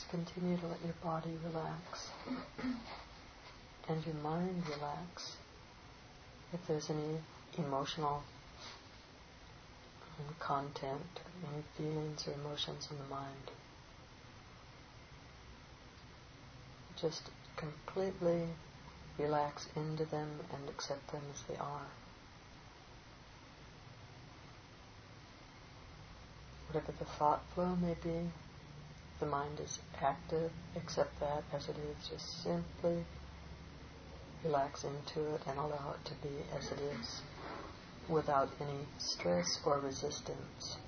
Just continue to let your body relax and your mind relax. If there's any emotional content, any feelings or emotions in the mind, just completely relax into them and accept them as they are. Whatever the thought flow may be, if the mind is active, accept that as it is. Just simply relax into it and allow it to be as it is, without any stress or resistance.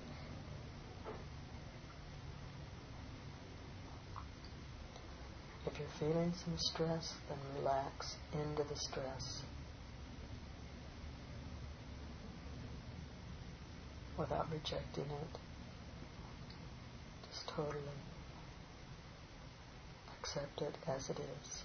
If you're feeling some stress, then relax into the stress without rejecting it. Just totally accept it as it is.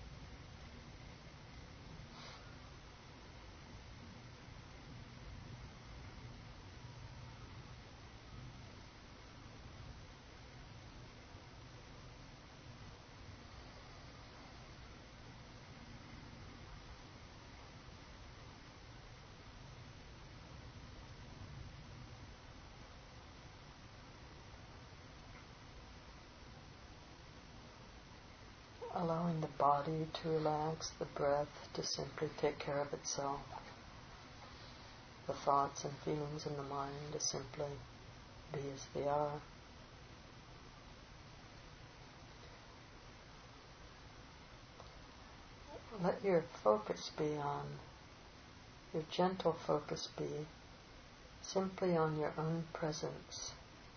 Allowing the body to relax, the breath to simply take care of itself, the thoughts and feelings in the mind to simply be as they are. Let your focus be on, your gentle focus be simply on your own presence.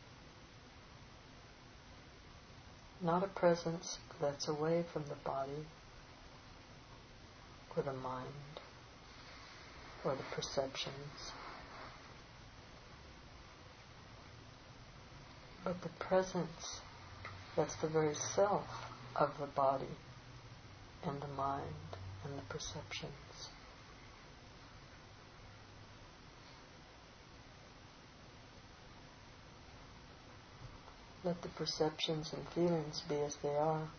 Not a presence that's away from the body or the mind or the perceptions, but the presence that's the very self of the body and the mind and the perceptions. Let the perceptions and feelings be as they are.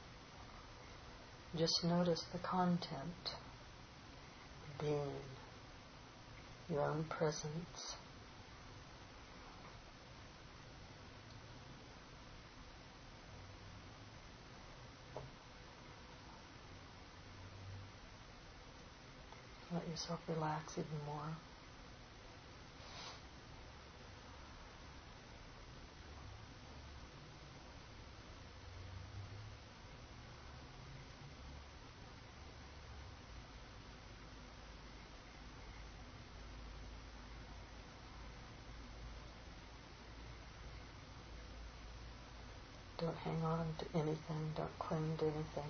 Just notice the content, being, your own presence. Let yourself relax even more. Don't hang on to anything. Don't cling to anything.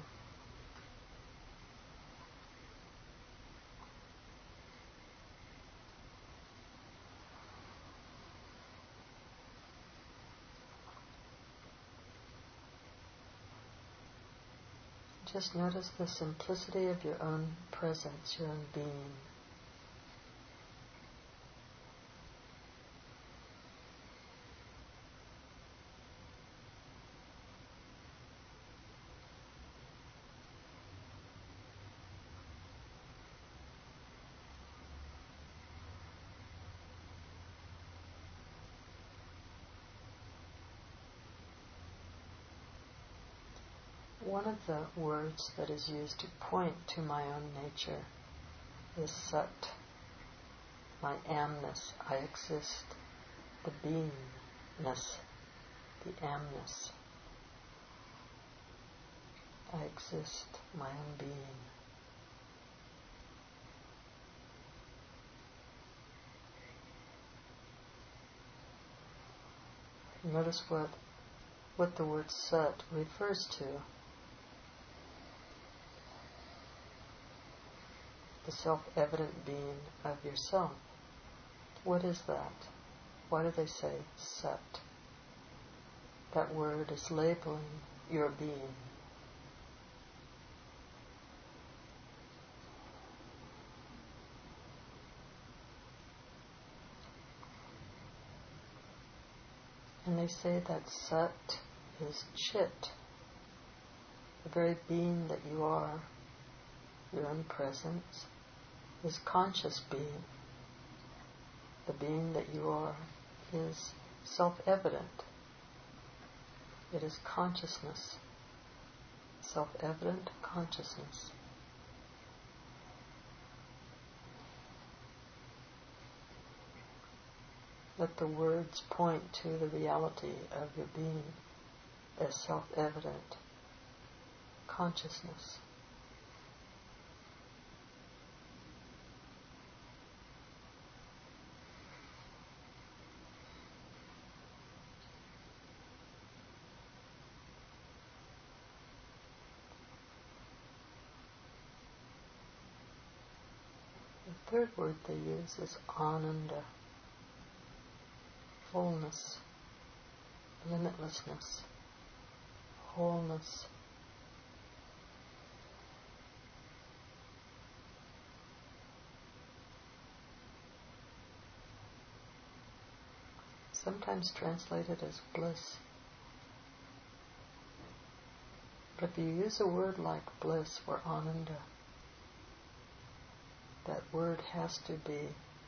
Just notice the simplicity of your own presence, your own being. One of the words that is used to point to my own nature is Sat, my amness, I exist, the beingness, the amness. I exist, my own being. Notice what the word Sat refers to. The self-evident being of yourself. What is that? Why do they say Sat? That word is labeling your being. And they say that Sat is Chit, The very being that you are, your own presence, is conscious being. The being that you are is self-evident. It is consciousness, self-evident consciousness. Let the words point to the reality of your being as self-evident consciousness. The third word they use is ananda, fullness, limitlessness, wholeness. Sometimes translated as bliss. But if you use a word like bliss or ananda, that word has to be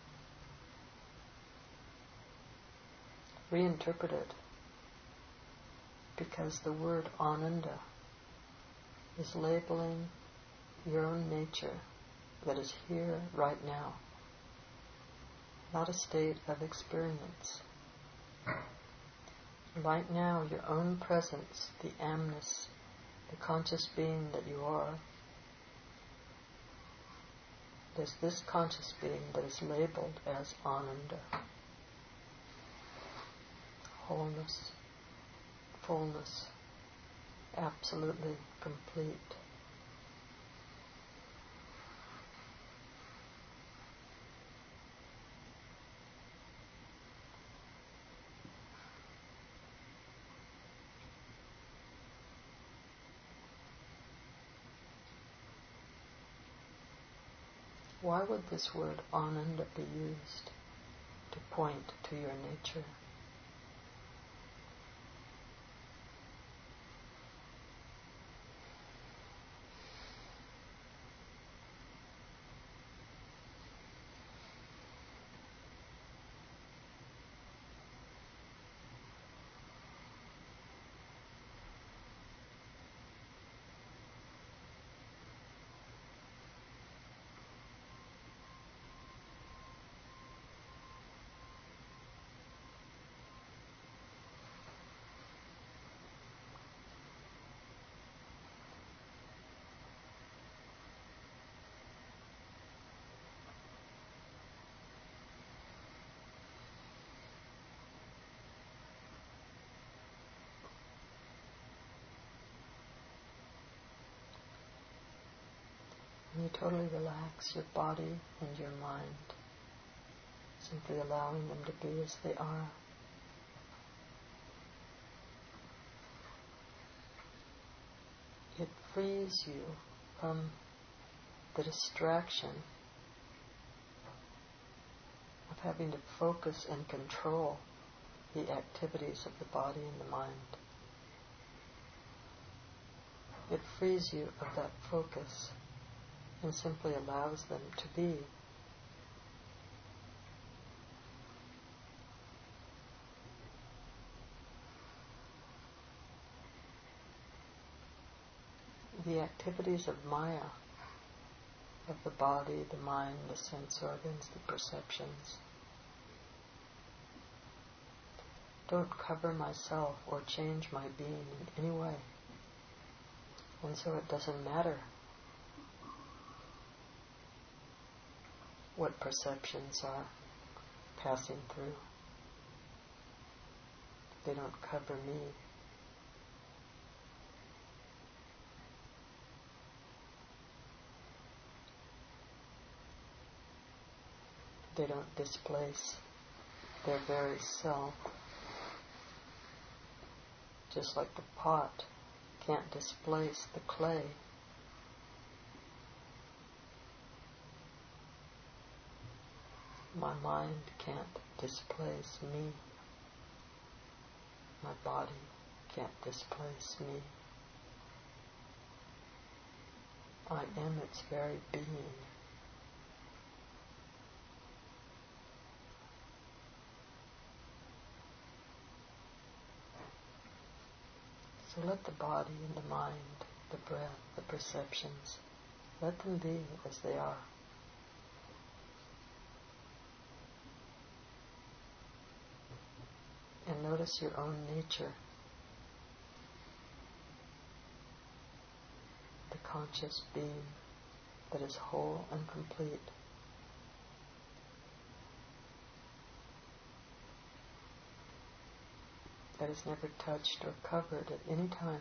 reinterpreted, because the word ananda is labeling your own nature that is here right now, not a state of experience. Right now, your own presence, the amness, the conscious being that you are, there's this conscious being that is labeled as ananda. Wholeness, fullness, absolutely complete. Why would this word ananda be used to point to your nature? You totally relax your body and your mind, simply allowing them to be as they are. It frees you from the distraction of having to focus and control the activities of the body and the mind. It frees you of that focus and simply allows them to be. The activities of Maya, of the body, the mind, the sense organs, the perceptions, don't cover myself or change my being in any way. And so it doesn't matter what perceptions are passing through. They don't cover me. They don't displace their very self. Just like the pot can't displace the clay. My mind can't displace me. My body can't displace me. I am its very being. So let the body and the mind, the breath, the perceptions, let them be as they are. And notice your own nature, the conscious being that is whole and complete. That is never touched or covered at any time.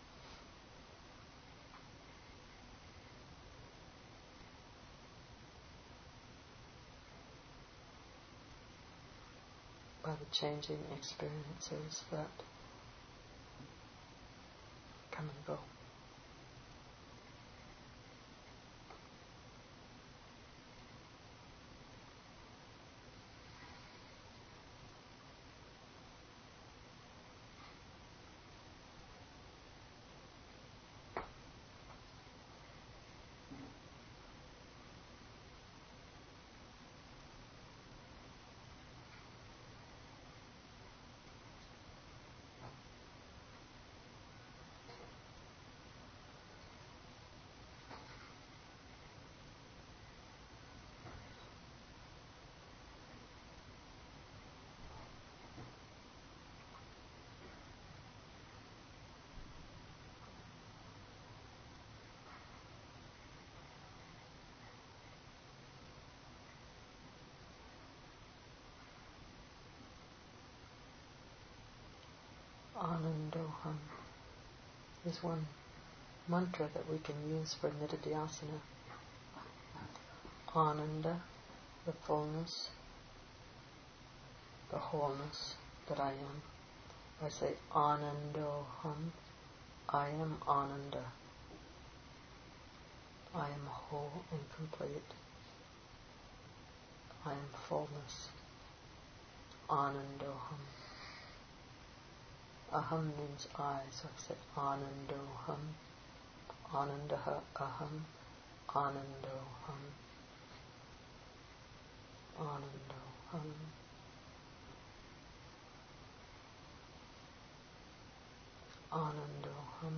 By the changing experiences that come and go. Anandoham is one mantra that we can use for Nididhyasana. Ananda, the fullness, the wholeness that I am. I say Anandoham, I am Ananda. I am whole and complete. I am fullness. Anandoham. Aham means I, so I say Anandoham. Anandaha aham. Anandoham. Anandoham. Anandoham.